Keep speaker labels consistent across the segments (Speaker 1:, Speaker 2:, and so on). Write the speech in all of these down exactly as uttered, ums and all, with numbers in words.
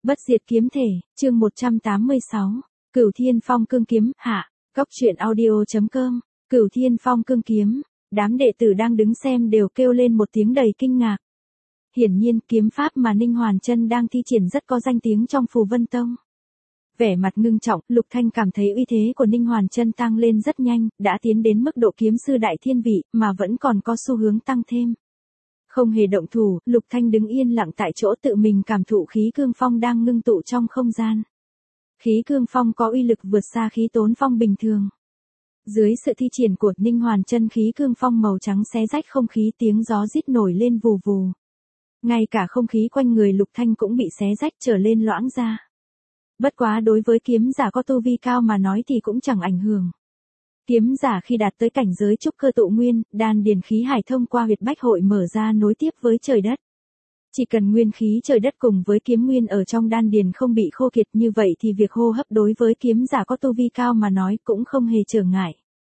Speaker 1: Bất diệt kiếm thể, chương một trăm tám mươi sáu. Cửu Thiên Phong Cương Kiếm, hạ. Góc truyện audio.com. Cửu Thiên Phong Cương Kiếm. Đám đệ tử đang đứng xem đều kêu lên một tiếng đầy kinh ngạc. Hiển nhiên, kiếm pháp mà Ninh Hoàn Chân đang thi triển rất có danh tiếng trong Phù Vân Tông. Vẻ mặt ngưng trọng, Lục Thanh cảm thấy uy thế của Ninh Hoàn Chân tăng lên rất nhanh, đã tiến đến mức độ kiếm sư đại thiên vị, mà vẫn còn có xu hướng tăng thêm. Không hề động thủ, Lục Thanh đứng yên lặng tại chỗ tự mình cảm thụ khí cương phong đang ngưng tụ trong không gian. Khí cương phong có uy lực vượt xa khí tốn phong bình thường. Dưới sự thi triển của Ninh Hoàn Chân, khí cương phong màu trắng xé rách không khí, tiếng gió rít nổi lên vù vù. Ngay cả không khí quanh người Lục Thanh cũng bị xé rách trở lên loãng ra. Bất quá đối với kiếm giả có tu vi cao mà nói thì cũng chẳng ảnh hưởng. Kiếm giả khi đạt tới cảnh giới trúc cơ tụ nguyên, đan điền khí hải thông qua huyệt bách hội mở ra nối tiếp với trời đất. Chỉ cần nguyên khí trời đất cùng với kiếm nguyên ở trong đan điền không bị khô kiệt, như vậy thì việc hô hấp đối với kiếm giả có tu vi cao mà nói cũng không hề trở ngại.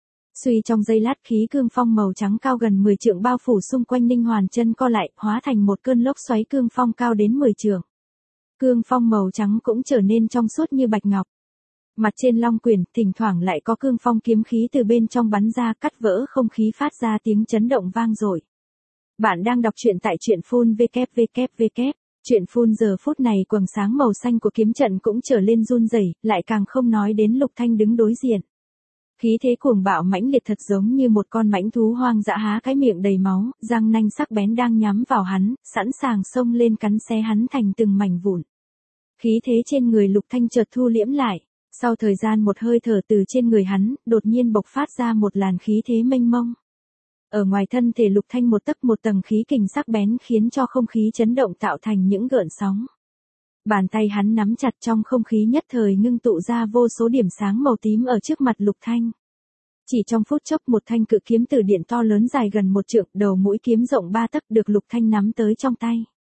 Speaker 1: Suy trong giây lát, khí cương phong màu trắng cao gần mười trượng bao phủ xung quanh Ninh Hoàn Chân co lại, hóa thành một cơn lốc xoáy cương phong cao đến mười trượng. Cương phong màu trắng cũng trở nên trong suốt như bạch ngọc. Mặt trên long quyển, thỉnh thoảng lại có cương phong kiếm khí từ bên trong bắn ra, cắt vỡ không khí, phát ra tiếng chấn động vang dội. Bạn đang đọc truyện tại truyện phun vê kép vê kép vê kép. Truyện phun giờ phút này quầng sáng màu xanh của kiếm trận cũng trở lên run rẩy, lại càng không nói đến Lục Thanh đứng đối diện. Khí thế cuồng bạo mãnh liệt thật giống như một con mãnh thú hoang dã há cái miệng đầy máu, răng nanh sắc bén đang nhắm vào hắn, sẵn sàng xông lên cắn xé hắn thành từng mảnh vụn. Khí thế trên người Lục Thanh chợt thu liễm lại. Sau thời gian một hơi thở từ trên người hắn, đột nhiên bộc phát ra một làn khí thế mênh mông. Ở ngoài thân thể Lục Thanh một tấc một tầng khí kình sắc bén khiến cho không khí chấn động tạo thành những gợn sóng. Bàn tay hắn nắm chặt, trong không khí nhất thời ngưng tụ ra vô số điểm sáng màu tím ở trước mặt Lục Thanh. Chỉ trong phút chốc, một thanh cự kiếm từ điện to lớn dài gần một trượng, đầu mũi kiếm rộng ba tấc được Lục Thanh nắm tới trong tay.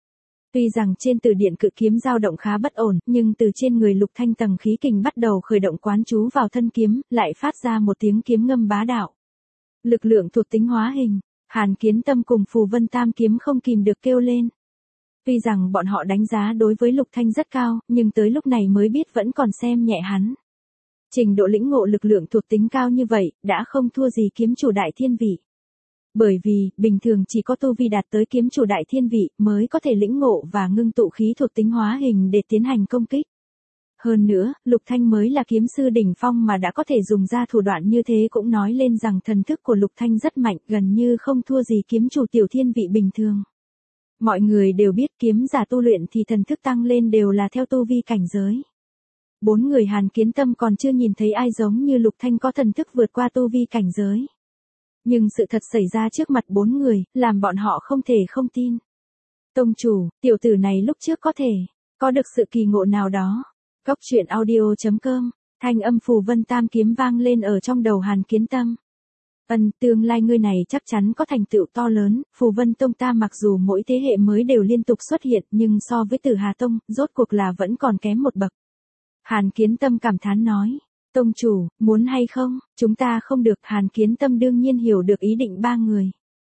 Speaker 1: Tuy rằng trên từ điện cự kiếm dao động khá bất ổn, nhưng từ trên người Lục Thanh tầng khí kình bắt đầu khởi động, quán chú vào thân kiếm, lại phát ra một tiếng kiếm ngâm bá đạo. Lực lượng thuộc tính hóa hình, Hàn Kiến Tâm cùng Phù Vân Tam Kiếm không kìm được kêu lên. Tuy rằng bọn họ đánh giá đối với Lục Thanh rất cao, nhưng tới lúc này mới biết vẫn còn xem nhẹ hắn. Trình độ lĩnh ngộ lực lượng thuộc tính cao như vậy, đã không thua gì kiếm chủ đại thiên vị. Bởi vì, bình thường chỉ có tu vi đạt tới kiếm chủ đại thiên vị mới có thể lĩnh ngộ và ngưng tụ khí thuộc tính hóa hình để tiến hành công kích. Hơn nữa, Lục Thanh mới là kiếm sư đỉnh phong mà đã có thể dùng ra thủ đoạn như thế, cũng nói lên rằng thần thức của Lục Thanh rất mạnh, gần như không thua gì kiếm chủ tiểu thiên vị bình thường. Mọi người đều biết kiếm giả tu luyện thì thần thức tăng lên đều là theo tu vi cảnh giới. Bốn người Hàn Kiến Tâm còn chưa nhìn thấy ai giống như Lục Thanh có thần thức vượt qua tu vi cảnh giới. Nhưng sự thật xảy ra trước mặt bốn người, làm bọn họ không thể không tin. Tông chủ, tiểu tử này lúc trước có thể, có được sự kỳ ngộ nào đó. Góc truyện audio.com, thanh âm Phù Vân Tam Kiếm vang lên ở trong đầu Hàn Kiến Tâm. Ân, tương lai ngươi này chắc chắn có thành tựu to lớn. Phù Vân Tông ta mặc dù mỗi thế hệ mới đều liên tục xuất hiện, nhưng so với Tử Hà Tông, rốt cuộc là vẫn còn kém một bậc. Hàn Kiến Tâm cảm thán nói. Tông chủ, muốn hay không, chúng ta không được. Hàn Kiến Tâm đương nhiên hiểu được ý định ba người.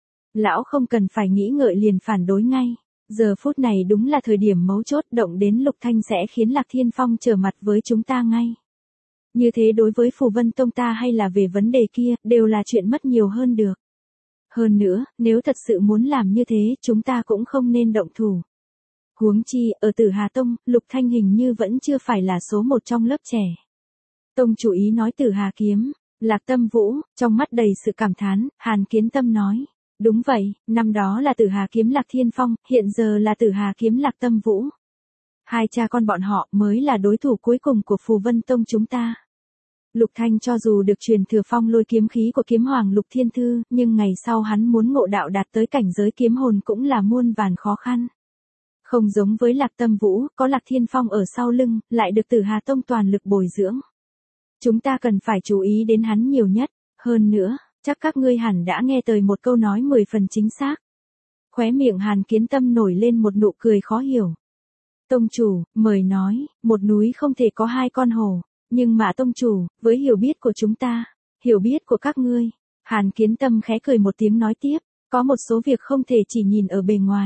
Speaker 1: Lão không cần phải nghĩ ngợi liền phản đối ngay. Giờ phút này đúng là thời điểm mấu chốt, động đến Lục Thanh sẽ khiến Lạc Thiên Phong trở mặt với chúng ta ngay. Như thế đối với Phù Vân Tông ta hay là về vấn đề kia, đều là chuyện mất nhiều hơn được. Hơn nữa, nếu thật sự muốn làm như thế, chúng ta cũng không nên động thủ. Huống chi, ở Tử Hà Tông, Lục Thanh hình như vẫn chưa phải là số một trong lớp trẻ. Tông chủ ý nói Tử Hà kiếm, Lạc Tâm Vũ, trong mắt đầy sự cảm thán, Hàn Kiến Tâm nói. Đúng vậy, năm đó là Tử Hà kiếm Lạc Thiên Phong, hiện giờ là Tử Hà kiếm Lạc Tâm Vũ. Hai cha con bọn họ mới là đối thủ cuối cùng của Phù Vân Tông chúng ta. Lục Thanh cho dù được truyền thừa phong lôi kiếm khí của kiếm hoàng Lục Thiên Thư, nhưng ngày sau hắn muốn ngộ đạo đạt tới cảnh giới kiếm hồn cũng là muôn vàn khó khăn. Không giống với Lạc Tâm Vũ, có Lạc Thiên Phong ở sau lưng, lại được Tử Hà Tông toàn lực bồi dưỡng. Chúng ta cần phải chú ý đến hắn nhiều nhất, hơn nữa, chắc các ngươi hẳn đã nghe tới một câu nói mười phần chính xác. Khóe miệng Hàn Kiến Tâm nổi lên một nụ cười khó hiểu. Tông chủ, mời nói, một núi không thể có hai con hổ, nhưng mà tông chủ, với hiểu biết của chúng ta, hiểu biết của các ngươi, Hàn Kiến Tâm khẽ cười một tiếng nói tiếp, có một số việc không thể chỉ nhìn ở bề ngoài.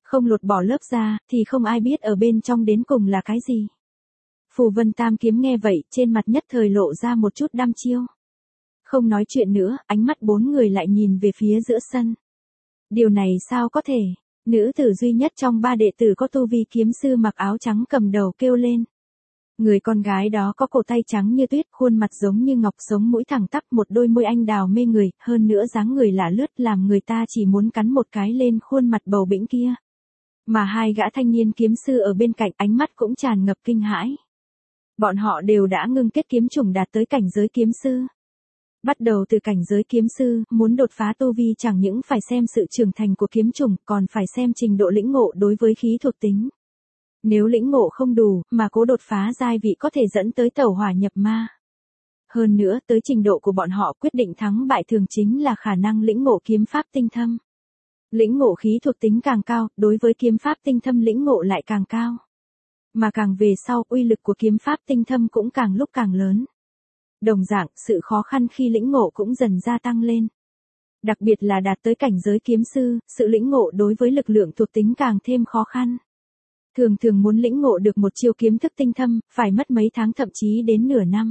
Speaker 1: Không lột bỏ lớp da, thì không ai biết ở bên trong đến cùng là cái gì. Phù Vân Tam Kiếm nghe vậy, trên mặt nhất thời lộ ra một chút đăm chiêu. Không nói chuyện nữa, ánh mắt bốn người lại nhìn về phía giữa sân. Điều này sao có thể? Nữ tử duy nhất trong ba đệ tử có tu vi kiếm sư mặc áo trắng cầm đầu kêu lên. Người con gái đó có cổ tay trắng như tuyết, khuôn mặt giống như ngọc, sống mũi thẳng tắp, một đôi môi anh đào mê người, hơn nữa dáng người lả lướt làm người ta chỉ muốn cắn một cái lên khuôn mặt bầu bĩnh kia. Mà hai gã thanh niên kiếm sư ở bên cạnh ánh mắt cũng tràn ngập kinh hãi. Bọn họ đều đã ngưng kết kiếm chủng đạt tới cảnh giới kiếm sư. Bắt đầu từ cảnh giới kiếm sư, muốn đột phá tu vi chẳng những phải xem sự trưởng thành của kiếm chủng, còn phải xem trình độ lĩnh ngộ đối với khí thuộc tính. Nếu lĩnh ngộ không đủ, mà cố đột phá giai vị có thể dẫn tới tẩu hỏa nhập ma. Hơn nữa, tới trình độ của bọn họ quyết định thắng bại thường chính là khả năng lĩnh ngộ kiếm pháp tinh thâm. Lĩnh ngộ khí thuộc tính càng cao, đối với kiếm pháp tinh thâm lĩnh ngộ lại càng cao. Mà càng về sau, uy lực của kiếm pháp tinh thâm cũng càng lúc càng lớn. Đồng dạng, sự khó khăn khi lĩnh ngộ cũng dần gia tăng lên. Đặc biệt là đạt tới cảnh giới kiếm sư, sự lĩnh ngộ đối với lực lượng thuộc tính càng thêm khó khăn. Thường thường muốn lĩnh ngộ được một chiêu kiếm thức tinh thâm, phải mất mấy tháng thậm chí đến nửa năm.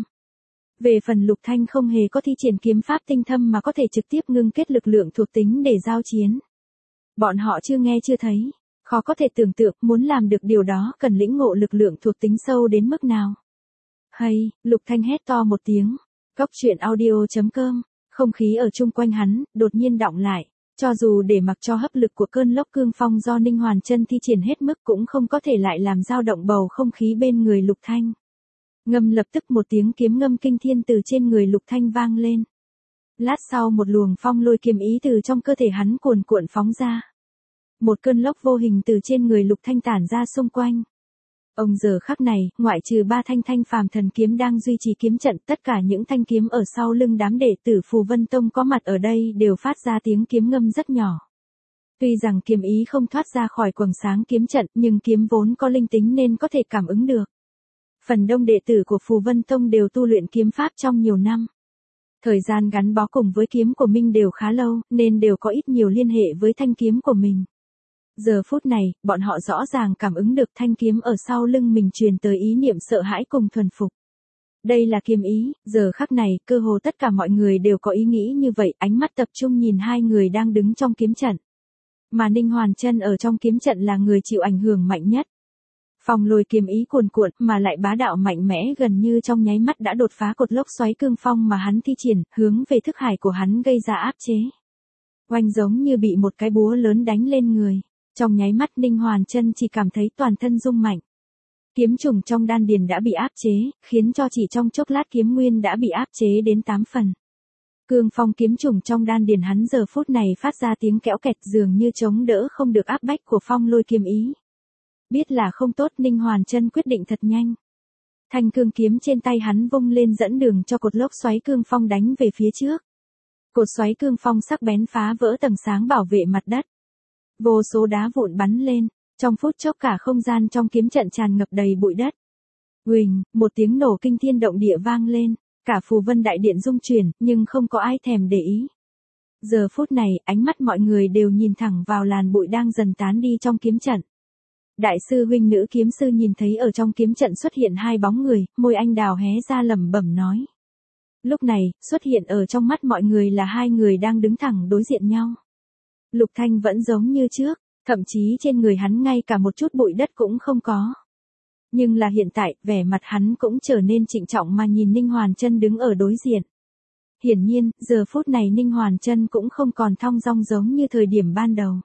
Speaker 1: Về phần Lục Thanh không hề có thi triển kiếm pháp tinh thâm mà có thể trực tiếp ngưng kết lực lượng thuộc tính để giao chiến. Bọn họ chưa nghe chưa thấy, khó có thể tưởng tượng muốn làm được điều đó cần lĩnh ngộ lực lượng thuộc tính sâu đến mức nào. Hay, Lục Thanh hét to một tiếng. Góc truyện audio chấm com, không khí ở chung quanh hắn, đột nhiên đọng lại. Cho dù để mặc cho hấp lực của cơn lốc cương phong do Ninh Hoàn Chân thi triển hết mức cũng không có thể lại làm dao động bầu không khí bên người Lục Thanh. Ngâm lập tức một tiếng kiếm ngâm kinh thiên từ trên người Lục Thanh vang lên. Lát sau một luồng phong lôi kiếm ý từ trong cơ thể hắn cuồn cuộn phóng ra. Một cơn lốc vô hình từ trên người Lục Thanh tản ra xung quanh. Ông giờ khắc này, ngoại trừ ba thanh thanh phàm thần kiếm đang duy trì kiếm trận, tất cả những thanh kiếm ở sau lưng đám đệ tử Phù Vân Tông có mặt ở đây đều phát ra tiếng kiếm ngâm rất nhỏ. Tuy rằng kiếm ý không thoát ra khỏi quầng sáng kiếm trận, nhưng kiếm vốn có linh tính nên có thể cảm ứng được. Phần đông đệ tử của Phù Vân Tông đều tu luyện kiếm pháp trong nhiều năm. Thời gian gắn bó cùng với kiếm của mình đều khá lâu, nên đều có ít nhiều liên hệ với thanh kiếm của mình. Giờ phút này, bọn họ rõ ràng cảm ứng được thanh kiếm ở sau lưng mình truyền tới ý niệm sợ hãi cùng thuần phục. Đây là kiếm ý, giờ khắc này, cơ hồ tất cả mọi người đều có ý nghĩ như vậy, ánh mắt tập trung nhìn hai người đang đứng trong kiếm trận. Mà Ninh Hoàn Chân ở trong kiếm trận là người chịu ảnh hưởng mạnh nhất. Phong lôi kiếm ý cuồn cuộn mà lại bá đạo mạnh mẽ gần như trong nháy mắt đã đột phá cột lốc xoáy cương phong mà hắn thi triển, hướng về thức hải của hắn gây ra áp chế. Oanh giống như bị một cái búa lớn đánh lên người. Trong nháy mắt Ninh Hoàn Chân chỉ cảm thấy toàn thân rung mạnh. Kiếm trùng trong đan điền đã bị áp chế, khiến cho chỉ trong chốc lát kiếm nguyên đã bị áp chế đến tám phần. Cương phong kiếm trùng trong đan điền hắn giờ phút này phát ra tiếng kẽo kẹt dường như chống đỡ không được áp bách của phong lôi kiếm ý. Biết là không tốt Ninh Hoàn Chân quyết định thật nhanh. Thanh cương kiếm trên tay hắn vung lên dẫn đường cho cột lốc xoáy cương phong đánh về phía trước. Cột xoáy cương phong sắc bén phá vỡ tầng sáng bảo vệ mặt đất. Vô số đá vụn bắn lên, trong phút chốc cả không gian trong kiếm trận tràn ngập đầy bụi đất. Huỳnh, một tiếng nổ kinh thiên động địa vang lên, cả Phù Vân đại điện rung chuyển, nhưng không có ai thèm để ý. Giờ phút này, ánh mắt mọi người đều nhìn thẳng vào làn bụi đang dần tán đi trong kiếm trận. Đại sư huynh nữ kiếm sư nhìn thấy ở trong kiếm trận xuất hiện hai bóng người, môi anh đào hé ra lẩm bẩm nói. Lúc này, xuất hiện ở trong mắt mọi người là hai người đang đứng thẳng đối diện nhau. Lục Thanh vẫn giống như trước, thậm chí trên người hắn ngay cả một chút bụi đất cũng không có. Nhưng là hiện tại, vẻ mặt hắn cũng trở nên trịnh trọng mà nhìn Ninh Hoàn Chân đứng ở đối diện. Hiển nhiên, giờ phút này Ninh Hoàn Chân cũng không còn thong dong giống như thời điểm ban đầu.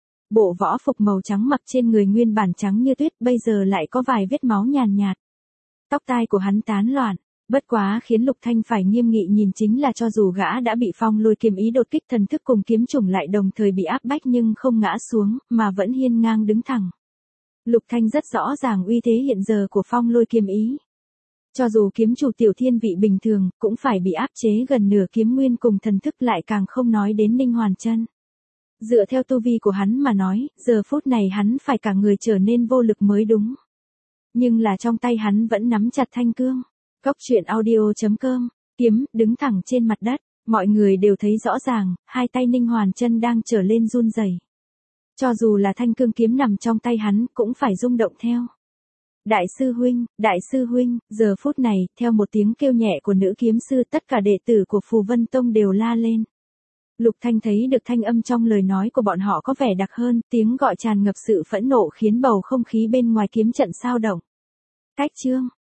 Speaker 1: Bộ võ phục màu trắng mặc trên người nguyên bản trắng như tuyết bây giờ lại có vài vết máu nhàn nhạt. Tóc tai của hắn tán loạn. Bất quá khiến Lục Thanh phải nghiêm nghị nhìn chính là cho dù gã đã bị phong lôi kiếm ý đột kích thần thức cùng kiếm chủng lại đồng thời bị áp bách nhưng không ngã xuống, mà vẫn hiên ngang đứng thẳng. Lục Thanh rất rõ ràng uy thế hiện giờ của phong lôi kiếm ý. Cho dù kiếm chủ tiểu thiên vị bình thường, cũng phải bị áp chế gần nửa kiếm nguyên cùng thần thức lại càng không nói đến Ninh Hoàn Chân. Dựa theo tu vi của hắn mà nói, giờ phút này hắn phải cả người trở nên vô lực mới đúng. Nhưng là trong tay hắn vẫn nắm chặt thanh cương. Góc truyện audio chấm com, kiếm, đứng thẳng trên mặt đất, mọi người đều thấy rõ ràng, hai tay Ninh Hoàn Chân đang trở lên run rẩy. Cho dù là thanh cương kiếm nằm trong tay hắn, cũng phải rung động theo. Đại sư huynh, đại sư huynh, giờ phút này, theo một tiếng kêu nhẹ của nữ kiếm sư, tất cả đệ tử của Phù Vân Tông đều la lên. Lục Thanh thấy được thanh âm trong lời nói của bọn họ có vẻ đặc hơn, tiếng gọi tràn ngập sự phẫn nộ khiến bầu không khí bên ngoài kiếm trận xao động. Cách chương